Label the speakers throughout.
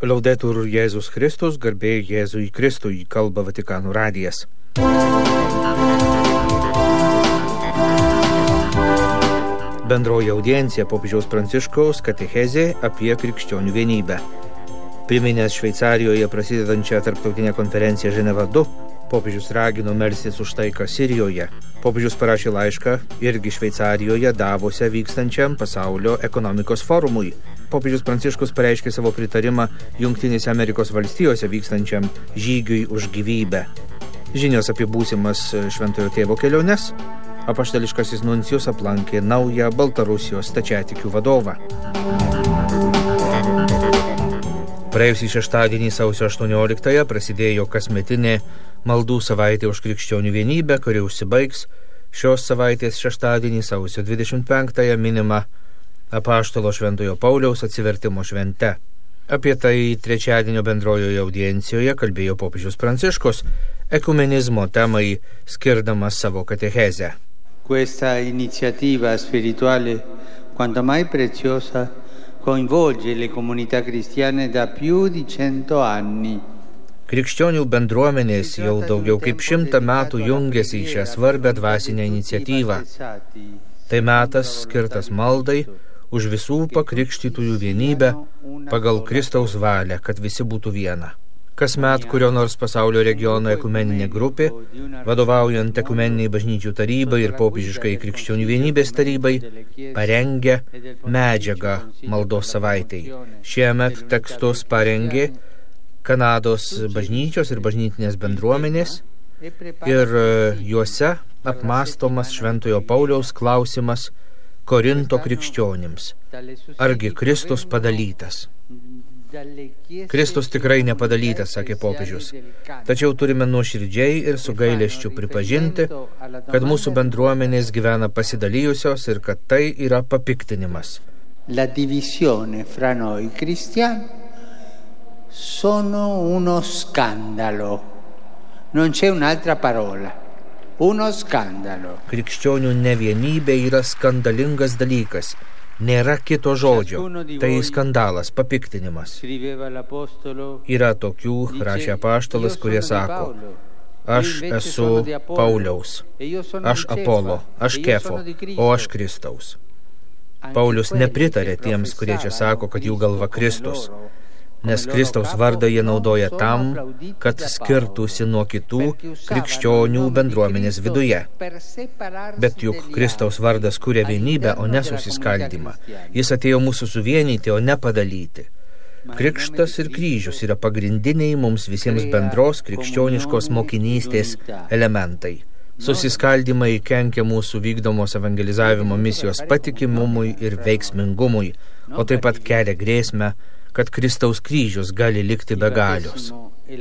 Speaker 1: Laudetur Jėzus Kristus, garbė Jėzui Kristui, kalba Vatikano radijas. Bendroji audiencija popiežiaus Pranciškaus katechezė apie krikščionių vienybę. Priminęs Šveicarijoje prasidedančią tarptautinę konferenciją Ženeva 2, popiežius ragino melstis už taiką Sirijoje. Popiežius parašė laišką irgi Šveicarijoje Davose vykstančiam pasaulio ekonomikos forumui. Popiežius Pranciškus pareiškė savo pritarimą Jungtinėse Amerikos valstijose vykstančiam žygiui už gyvybę. Žinios apie būsimas Šventojo Tėvo keliones. Apaštališkasis nuncijus aplankė naują Baltarusijos stačiatikių vadovą. Praėjusį šeštadienį sausio 18-ąją prasidėjo kasmetinė maldų savaitė už krikščionių vienybę, kuri užsibaigs šios savaitės šeštadienį sausio 25-ąją minima Apaštalo Šventojo Pauliaus atsivertimo švente. Apie tai trečiadienio bendrojoje audiencijoje kalbėjo popiežius Pranciškus ekumenizmo temai skirdamas savo katechezę.
Speaker 2: Questa iniziativa spirituale quanto mai preziosa coinvolge le comunità cristiane da più di 100 anni.
Speaker 1: Krikščionių bendruomenės jau daugiau kaip 100 metų jungiasi į šią svarbią dvasinę iniciatyvą. Tai metas skirtas maldai už visų pakrikštytųjų vienybę pagal Kristaus valią, kad visi būtų viena. Kasmet kurio nors pasaulio regiono ekumeninė grupė, vadovaujant ekumeniniai bažnyčių tarybai ir popiežiškai krikščionių vienybės tarybai, parengia medžiagą maldos savaitei. Šiemet tekstus parengė Kanados bažnyčios ir bažnytinės bendruomenės ir juose apmąstomas Šventojo Pauliaus klausimas Korinto krikščionims. Argi Kristus padalytas? Kristus tikrai nepadalytas, sakė popiežius. Tačiau turime nuoširdžiai ir su gailesčiu pripažinti, kad mūsų bendruomenės gyvena pasidalijusios ir kad tai yra papiktinimas.
Speaker 2: La divisione fra noi cristiani sono uno scandalo. Non c'è un'altra parola. Uno scandalo. Krikščionių nevienybė yra skandalingas dalykas. Nėra kito žodžio. Tai skandalas, papiktinimas. Yra tokių, rašė apaštalas, kurie sako: aš esu Pauliaus, aš Apolo, aš Kefo, o aš Kristaus. Paulius nepritarė tiems, kurie čia sako, kad jų galva Kristus. Nes Kristaus vardą jie naudoja tam, kad skirtųsi nuo kitų krikščionių bendruomenės viduje. Bet juk Kristaus vardas kuria vienybę, o ne susiskaldymą. Jis atėjo mūsų suvienyti, o ne padalyti. Krikštas ir kryžius yra pagrindiniai mums visiems bendros krikščioniškos mokinystės elementai. Susiskaldymai kenkia mūsų vykdomos evangelizavimo misijos patikimumui ir veiksmingumui, o taip pat kelia grėsmę, kad Kristaus kryžius gali likti be galios.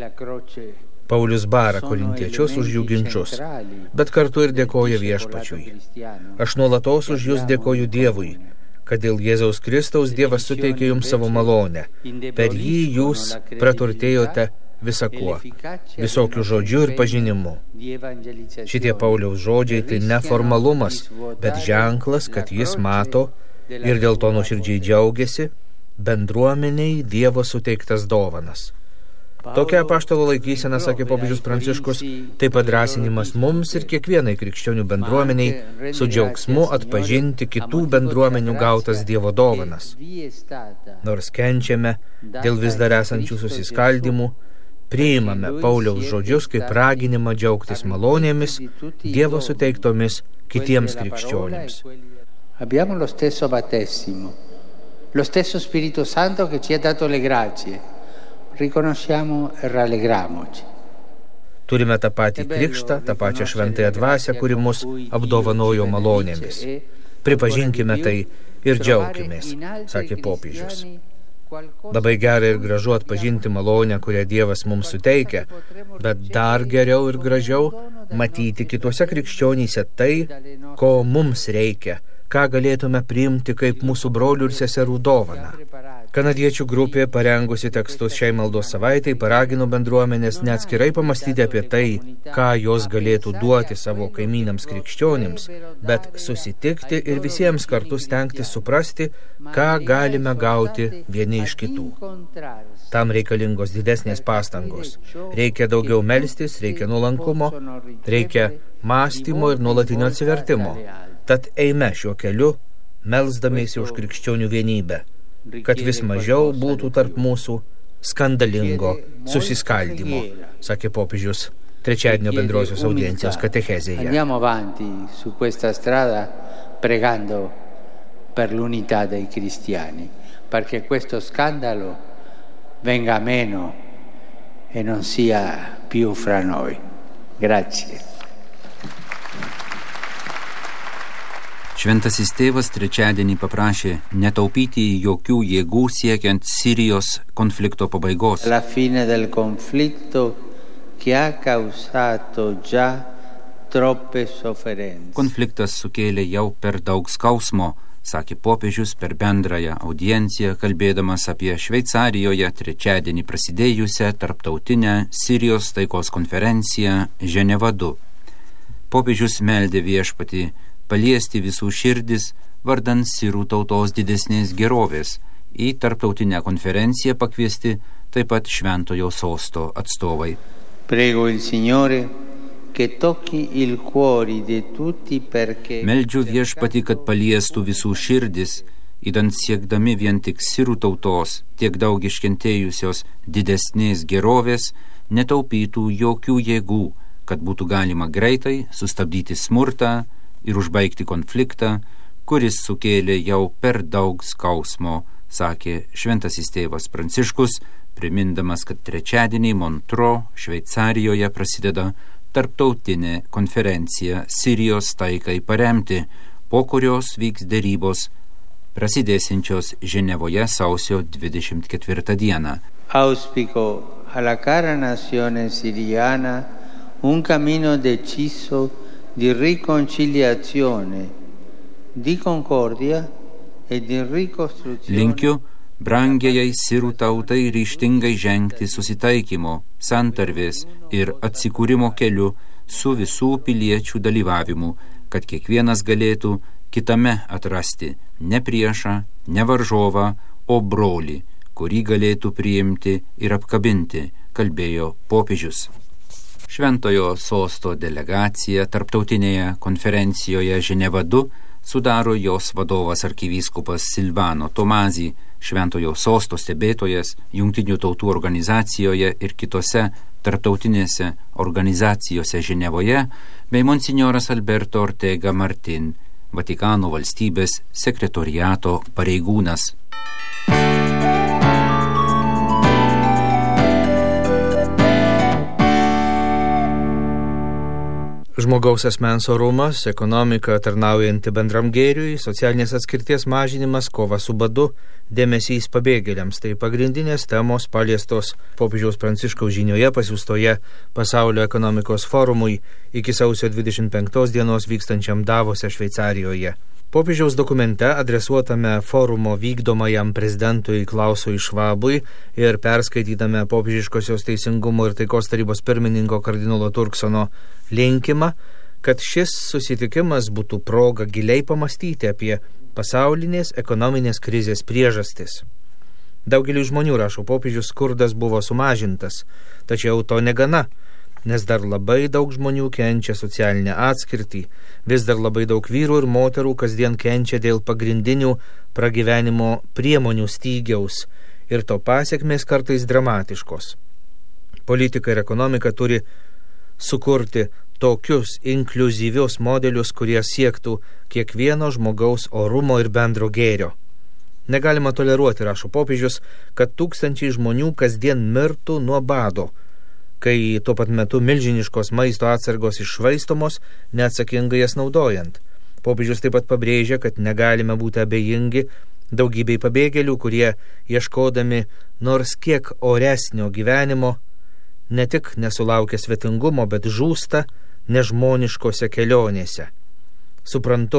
Speaker 2: Paulius bara korintiečius už jų ginčus, bet kartu ir dėkoja viešpačiui. Aš nuolatos už jūs dėkoju Dievui, kad dėl Jėzaus Kristaus Dievas suteikė jums savo malonę. Per jį jūs praturtėjote visakuo, visokių žodžių ir pažinimu. Šitie Pauliaus žodžiai tai ne formalumas, bet ženklas, kad jis mato ir dėl to nuoširdžiai džiaugiasi bendruomeniai Dievo suteiktas dovanas. Tokia apaštalo laikysena, sakė popiežius Pranciškus, tai padrąsinimas mums ir kiekvienai krikščionių bendruomeniai su džiaugsmu atpažinti kitų bendruomenių gautas Dievo dovanas. Nors kenčiame dėl vis dar esančių susiskaldymų, priimame Pauliaus žodžius kaip raginimą džiaugtis malonėmis Dievo suteiktomis kitiems krikščionims. Abbiamo lo stesso battesimo. Lo stesso Spirito Santo che ci ha dato le grazie. Riconosciamo e rallegriamoci.
Speaker 1: Turime tą patį krikštą, tą pačią šventąją dvasią, kuri mus apdovanojo malonėmis. Pripažinkime tai ir džiaukimės, sakė popiežius. Labai gera ir gražu atpažinti malonę, kurią Dievas mums suteikia, bet dar geriau ir gražiau matyti kituose krikščionyse tai, ko mums reikia, ką galėtume priimti kaip mūsų brolių ir seserų dovaną. Kanadiečių grupė, parengusi tekstus šiai maldos savaitai, paragino bendruomenės neatskirai pamastyti apie tai, ką jos galėtų duoti savo kaimynams krikščionims, bet susitikti ir visiems kartu stengtis suprasti, ką galime gauti vieni iš kitų. Tam reikalingos didesnės pastangos. Reikia daugiau melstis, reikia nuolankumo, reikia mąstymo ir nuolatinio atsivertimo. Tad eime šiuo keliu, melsdamiesi už krikščionių vienybę, kad vis mažiau būtų tarp mūsų skandalingo susiskaldymo, sakė popiežius trečiadienio bendrosios audiencijos katechezėje.
Speaker 2: Andiamo avanti su questa strada pregando per l'unità dei cristiani, perché questo scandalo venga meno e non sia più fra noi. Grazie.
Speaker 3: Šventasis tėvas trečiadienį paprašė netaupyti jokių jėgų siekiant Sirijos konflikto pabaigos.
Speaker 2: La fine del conflitto che ha causato già troppe sofferenze.
Speaker 3: Konfliktas sukėlė jau per daug skausmo, sakė popiežius per bendrąją audienciją, kalbėdamas apie Šveicarijoje trečiadienį prasidėjusią tarptautinę Sirijos taikos konferenciją Ženeva 2. Popiežius meldė viešpatį paliesti visų širdis vardan sirų tautos didesnės gerovės. Į tarptautinę konferenciją pakviesti taip pat Šventojo sosto atstovai.
Speaker 2: Prego il Signore che tocchi il cuore di tutti perché
Speaker 3: Meldžiu viešpatį, kad paliestų visų širdis, idant siekdami vien tik sirų tautos, tiek daug iškentėjusios didesnės gerovės, netaupytų jokių jėgų, kad būtų galima greitai sustabdyti smurtą ir užbaigti konfliktą, kuris sukėlė jau per daug skausmo, sakė Šventasis tėvas Pranciškus, primindamas, kad trečiadienį Montreux, Šveicarijoje prasideda tarptautinė konferencija Sirijos taikai paremti, po kurios vyks derybos prasidėsiančios Ženevoje sausio 24 dieną.
Speaker 2: Auspico alla cara nazione siriana un cammino deciso di riconciliazione, di concordia e di ricostruzione.
Speaker 3: Linkiu brangiajai sirų tautai ryžtingai žengti susitaikymo, santarvės ir atsikūrimo keliu su visų piliečių dalyvavimu, kad kiekvienas galėtų kitame atrasti ne priešą, ne varžovą, o brolį, kurį galėtų priimti ir apkabinti, kalbėjo popiežius. Šventojo sosto delegacija tarptautinėje konferencijoje Ženeva 2 sudaro jos vadovas arkivyskupas Silvano Tomasi, Šventojo sosto stebėtojas Jungtinių tautų organizacijoje ir kitose tarptautinėse organizacijose Ženevoje, bei monsinjoras Alberto Ortega Martin, Vatikano valstybės sekretoriato pareigūnas.
Speaker 1: Žmogaus asmens orumas, ekonomika tarnaujanti bendram gėriui, socialinės atskirties mažinimas, kova su badu, dėmesys pabėgėliams – tai pagrindinės temos paliestos popiežiaus Pranciškaus žinioje pasiųstoje Pasaulio ekonomikos forumui iki sausio 25 dienos vykstančiam Davose, Šveicarijoje. Popiežiaus dokumente adresuotame forumo vykdomajam prezidentui Klausui Švabui ir perskaitytame popiežiškosios teisingumo ir taikos tarybos pirmininko kardinolo Turksono linkimą, kad šis susitikimas būtų proga giliai pamastyti apie pasaulinės ekonominės krizės priežastis. Daugeliu žmonių, rašo popiežius, skurdas buvo sumažintas, tačiau to negana, nes dar labai daug žmonių kenčia socialinę atskirtį, vis dar labai daug vyrų ir moterų kasdien kenčia dėl pagrindinių pragyvenimo priemonių stygiaus ir to pasekmės kartais dramatiškos. Politika ir ekonomika turi sukurti tokius inkliuzyvius modelius, kurie siektų kiekvieno žmogaus orumo ir bendro gėrio. Negalima toleruoti, rašo popiežius, kad tūkstančiai žmonių kasdien mirtų nuo bado, kai tuo pat metu milžiniškos maisto atsargos iššvaistomos, neatsakingai jas naudojant. Popiežius taip pat pabrėžia, kad negalime būti abejingi daugybei pabėgėlių, kurie, ieškodami nors kiek oresnio gyvenimo, ne tik nesulaukia svetingumo, bet žūsta nežmoniškose kelionėse. Suprantu,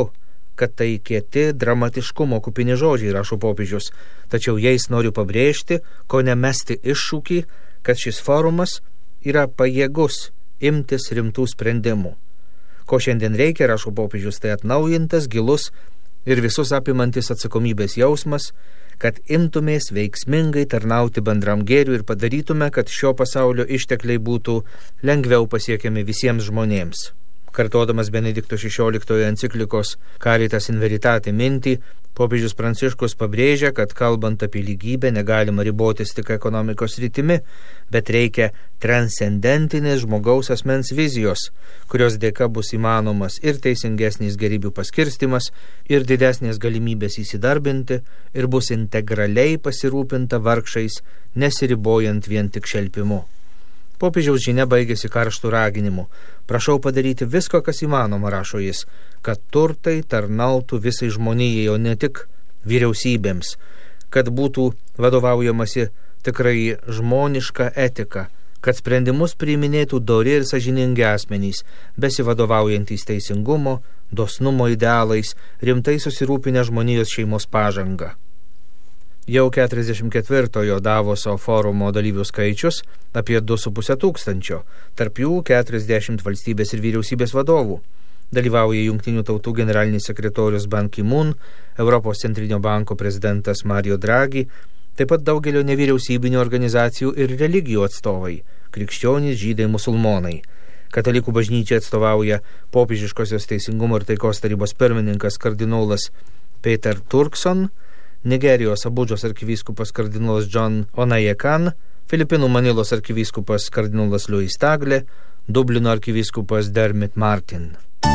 Speaker 1: kad tai kieti dramatiškumo kupini žodžiai, rašo popiežius, tačiau jais noriu pabrėžti, ko nemesti iššūkį, kad šis forumas yra pajėgus imtis rimtų sprendimų. Ko šiandien reikia, rašo popiežius, tai atnaujintas, gilus ir visus apimantis atsakomybės jausmas, kad imtumės veiksmingai tarnauti bendram gėriui ir padarytume, kad šio pasaulio ištekliai būtų lengviau pasiekiami visiems žmonėms. Kartodamas Benedikto XVI enciklikos Caritas in Veritate mintį, popiežius Pranciškus pabrėžia, kad kalbant apie lygybę negalima ribotis tik ekonomikos sritimi, bet reikia transcendentinės žmogaus asmens vizijos, kurios dėka bus įmanomas ir teisingesnis gerybių paskirstimas, ir didesnės galimybės įsidarbinti, ir bus integraliai pasirūpinta vargšais, nesiribojant vien tik šelpimu. Popiežiaus žinia baigėsi karštų raginimu. Prašau padaryti visko, kas įmanoma, rašo jis, kad turtai tarnautų visai žmonijai, o ne tik vyriausybėms, kad būtų vadovaujamasi tikrai žmoniška etika, kad sprendimus priiminėtų dori ir sąžiningi asmenys, besivadovaujantys teisingumo, dosnumo idealais, rimtai susirūpinę žmonijos šeimos pažangą. Jau 44-ojo Davoso forumo dalyvių skaičius apie 2,5 tūkstančio, tarp jų 40 valstybės ir vyriausybės vadovų. Dalyvauja Jungtinių tautų generalinis sekretorius Ban Ki-moon, Europos centrinio banko prezidentas Mario Draghi, taip pat daugelio nevyriausybinių organizacijų ir religijų atstovai – krikščionys, žydai, musulmonai. Katalikų bažnyčia atstovauja popiežiškosios teisingumo ir taikos tarybos pirmininkas kardinolas Peter Turkson, Nigerijos Abudžos arkivyskupas kardinolas John Onayekan, Filipinų Manilos arkivyskupas kardinolas Louis Tagle, Dublino arkivyskupas Dermot Martin.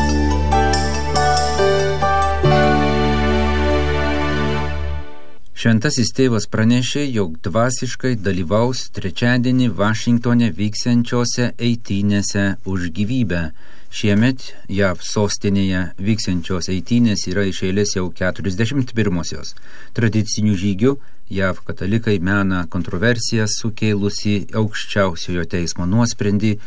Speaker 3: Šventasis tėvas pranešė, jog dvasiškai dalyvaus trečiadienį Vašingtone vyksiančiose eitynėse už gyvybę. Šiemet JAV sostinėje vyksiančios eitynės yra iš eilės jau 41-osios. Tradicinių žygių JAV katalikai mena kontroversiją sukėlusi aukščiausiojo teismo nuosprendį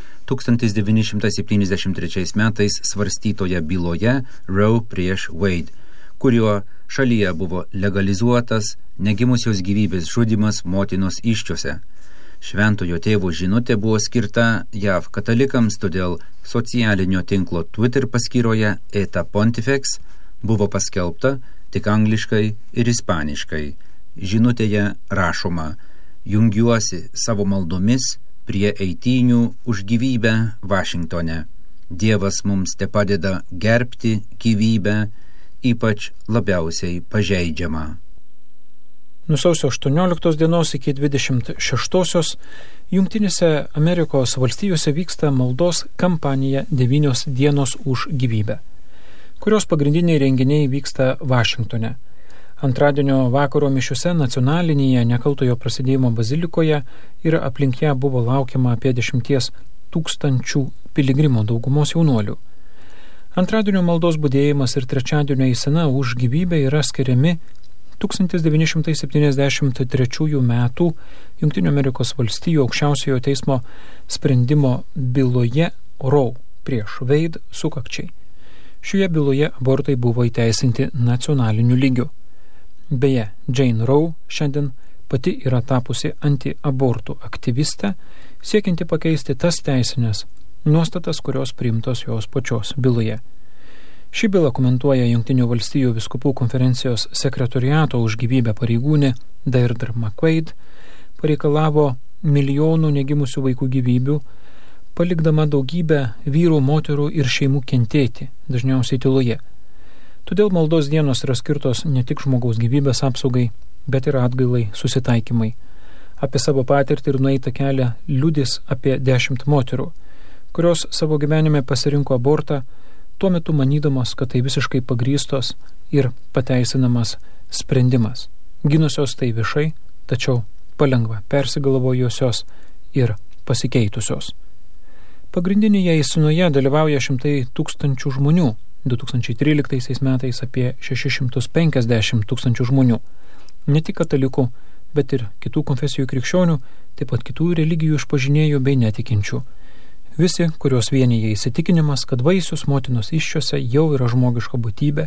Speaker 3: 1973 metais svarstytoje byloje Roe prieš Wade, kuriuo šalyje buvo legalizuotas negimusios gyvybės žudymas motinos įsčiose. Šventojo tėvo žinutė buvo skirta JAV katalikams, todėl socialinio tinklo Twitter paskyroje Eta Pontifex buvo paskelbta tik angliškai ir ispaniškai. Žinutėje rašoma: jungiuosi savo maldomis prie eitynių už gyvybę Vašingtone. Dievas mums tepadeda gerbti gyvybę, ypač labiausiai pažeidžiamą.
Speaker 4: Nuo sausio 18 dienos iki 26 Jungtinėse Amerikos valstijose vyksta maldos kampanija 9 dienos už gyvybę, kurios pagrindiniai renginiai vyksta Vašingtone. Antradienio vakaro mišiose nacionalinėje nekaltojo prasidėjimo bazilikoje ir aplink ją buvo laukiama apie 10 000 piligrimų, daugumos jaunuolių. Antradienio maldos budėjimas ir trečiadienio eisena už gyvybę yra skiriami 1973 metų Jungtinių Amerikos valstijų aukščiausiojo teismo sprendimo byloje Roe prieš Wade sukakčiai. Šioje byloje abortai buvo įteisinti nacionaliniu lygiu. Beje, Jane Roe šiandien pati yra tapusi anti-abortų aktyvistė, siekianti pakeisti tas teisinės nuostatas, kurios priimtos jos pačios byloje. Ši byla komentuoja Jungtinių valstijų vyskupų konferencijos sekretoriato už gyvybę pareigūnė Deirdre McQuaid, pareikalavo milijonų negimusių vaikų gyvybių, palikdama daugybę vyrų, moterų ir šeimų kentėti, dažniausiai tyloje. Todėl maldos dienos yra skirtos ne tik žmogaus gyvybės apsaugai, bet ir atgailai, susitaikymai. Apie savo patirtį ir nueitą kelią liudys apie 10 moterų, kurios savo gyvenime pasirinko abortą, tuo metu manydamos, kad tai visiškai pagrįstos ir pateisinamas sprendimas. Ginusios tai viešai, tačiau palengva persigalvojusios ir pasikeitusios. Pagrindinėje eisenoje dalyvauja 100 000 žmonių, 2013 metais apie 650 000 žmonių. Ne tik katalikų, bet ir kitų konfesijų krikščionių, taip pat kitų religijų išpažinėjų bei netikinčių. Visi, kurios vienyje įsitikinimas, kad vaisius motinos įsčiose jau yra žmogiška būtybė,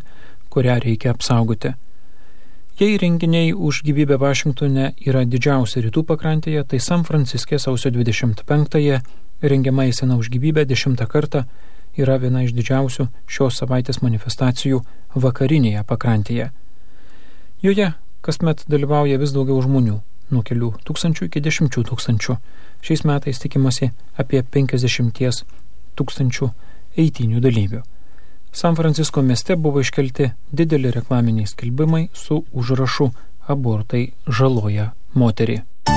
Speaker 4: kurią reikia apsaugoti. Jei renginiai už gyvybę Vašingtone yra didžiausia rytų pakrantėje, tai San Franciske sausio 25-ąją rengiama eisena už gyvybę 10 kartą yra viena iš didžiausių šios savaitės manifestacijų vakarinėje pakrantėje. Joje kasmet dalyvauja vis daugiau žmonių, nuo kelių tūkstančių iki 10 tūkstančių. Šiais metais tikimasi apie 50 tūkstančių eitynių dalyvių. San Francisko mieste buvo iškelti dideli reklaminiai skelbimai su užrašu "Abortai žaloja moterį".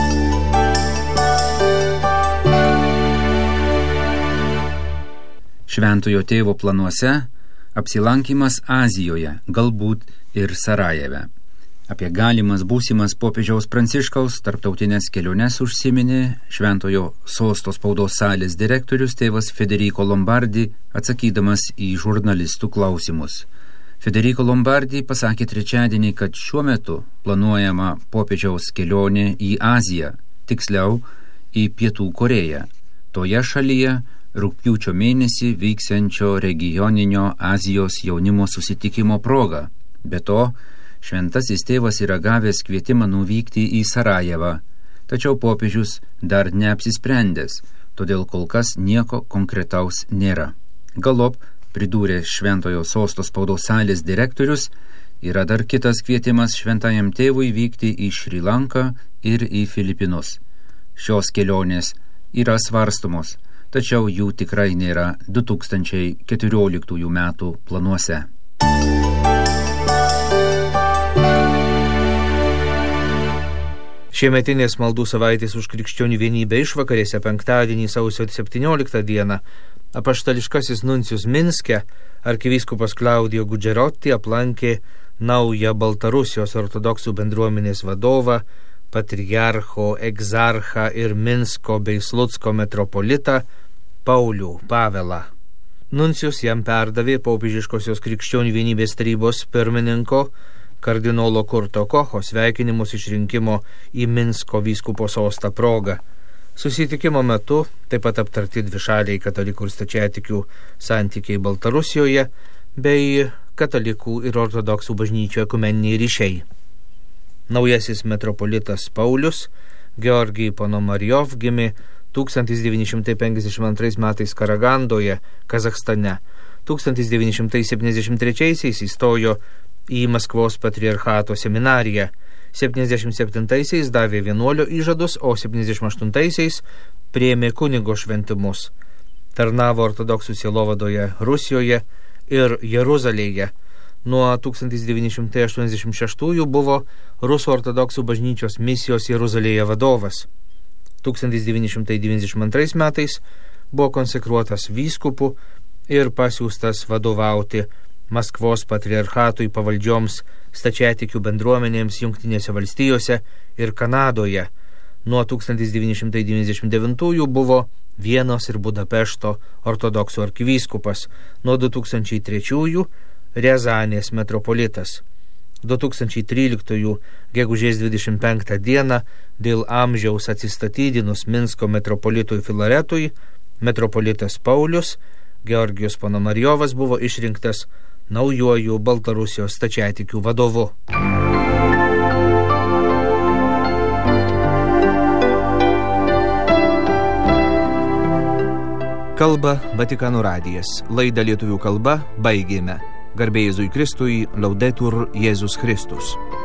Speaker 3: Šventojo tėvo planuose apsilankymas Azijoje, galbūt ir Sarajeve. Apie galimas būsimas popiežiaus Pranciškaus tarptautinės keliones užsiminė Šventojo sosto spaudos salės direktorius tėvas Federico Lombardi, atsakydamas į žurnalistų klausimus. Federico Lombardi pasakė trečiadienį, kad šiuo metu planuojama popiežiaus kelionė į Aziją, tiksliau į Pietų Korėją. Toje šalyje rugpjūčio mėnesį vyksiančio regioninio Azijos jaunimo susitikimo proga. Be to, Šventasis tėvas yra gavęs kvietimą nuvykti į Sarajevą, tačiau popiežius dar neapsisprendęs, todėl kol kas nieko konkretaus nėra. Galop, pridūrė Šventojo sosto spaudos salės direktorius, yra dar kitas kvietimas šventajam tėvui vykti į Šri Lanką ir į Filipinus. Šios kelionės yra svarstomos, tačiau jų tikrai nėra 2014 metų planuose.
Speaker 1: Šiemetinės maldų savaitės už krikščionių vienybę išvakarėse penktadienį sausio 17 dieną apaštališkasis nuncijus Minske arkivyskupas Claudio Gugerotti aplankė naują Baltarusijos ortodoksų bendruomenės vadovą, patriarcho, egzarchą ir Minsko bei Slutsko metropolitą Paulių Pavelą. Nuncijus jam perdavė popiežiškosios krikščionių vienybės tarybos pirmininko kardinolo Kurto Kocho sveikinimus išrinkimo į Minsko vyskupo sostą progą. Susitikimo metu taip pat aptarti dvišaliai katalikų ir stačiatikių santykiai Baltarusijoje bei katalikų ir ortodoksų bažnyčių ekumeniniai ryšiai. Naujasis metropolitas Paulius Georgij Ponomarjov gimė 1952 metais Karagandoje, Kazachstane. 1973 įstojo į Maskvos patriarchato seminariją. 77-aisiais davė vienuolio įžadus, o 78-aisiais priėmė kunigo šventimus. Tarnavo ortodoksų sielovadoje Rusijoje ir Jeruzalėje. Nuo 1986 buvo Rusų ortodoksų bažnyčios misijos Jeruzalėje vadovas. 1992 metais buvo konsekruotas vyskupu ir pasiųstas vadovauti Maskvos patriarchatui pavaldžioms stačiatikių bendruomenėms Jungtinėse valstijose ir Kanadoje. Nuo 1999 buvo Vienos ir Budapešto ortodoksų arkivyskupas, nuo 2003 Riazanės metropolitas. 2013 gegužės 25 dieną dėl amžiaus atsistatydinus Minsko metropolitui Filaretui, metropolitas Paulius Georgijus Ponomarjovas buvo išrinktas naujuoju Baltarusijos stačiatikių vadovu. Kalba Vatikano radijas. Laidą lietuvių kalba baigėme. Garbė Jėzui Kristui, Laudetur Jėzus Kristus.